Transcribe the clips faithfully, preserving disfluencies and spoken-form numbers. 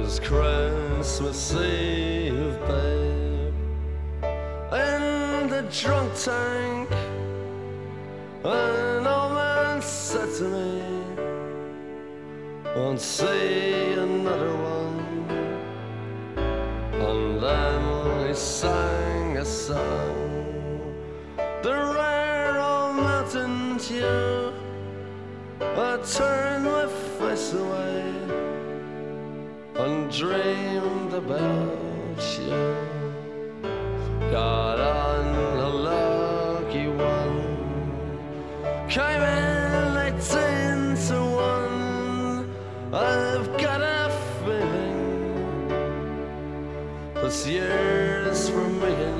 was Christmas Eve, babe, in the drunk tank. An old man said to me, won't see another one. And then he sang a song, the rare old mountain dew. I turned my face away and dreamed about you. Got on a lucky one, came in eighteen to one. I've got a feeling this year's for me and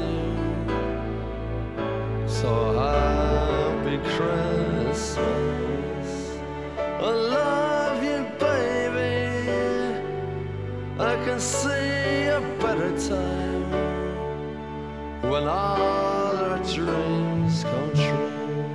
you. So happy Christmas, I love you, baby. I can see a better time when all our dreams come true.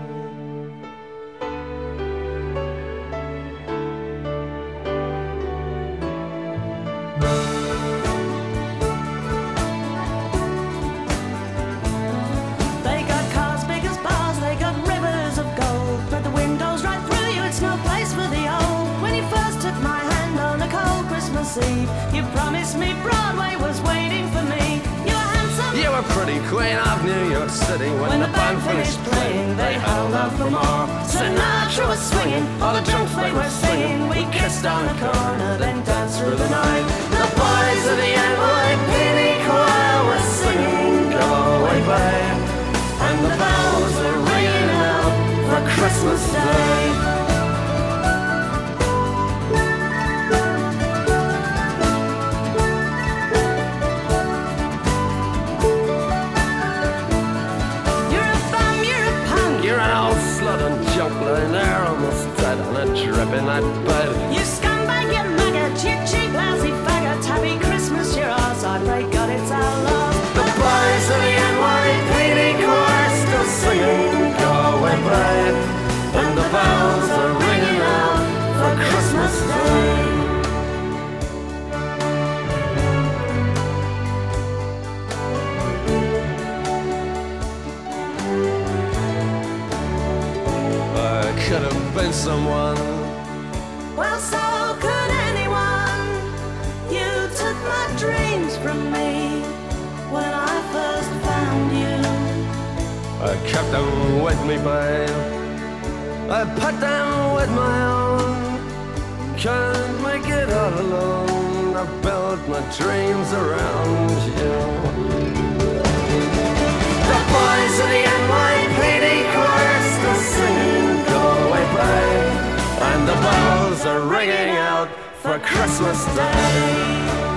They got cars big as bars, they got rivers of gold, but the windows right through you, it's no place for the old. When you first took my hand on a cold Christmas Eve, you promised me Broadway was waiting for me. You were handsome, You were pretty queen of New York City. When, when the band finished playing, they held out for more. Sinatra was swinging, all the drunks they were singing. We kissed on the corner, then danced through the night. The boys of the N Y P D choir were singing, go away, babe. and the bells are ringing out for Christmas Day. Lying there almost dead on a dripping night bed. You scumbag, you maggot, you cheap, lousy faggot. Happy Christmas, you're ours, I pray God it's our loss. The boys of the N Y P D choir still singing, go away, babe, and the bells are ringing out for Christmas Day. Could have been someone. Well, so could anyone. You took my dreams from me when I first found you. I kept them with me, babe. I put them with my own. Can't make it all alone. I built my dreams around you. The boys of the N Y P D choir still singing, and the bells are ringing out for Christmas Day.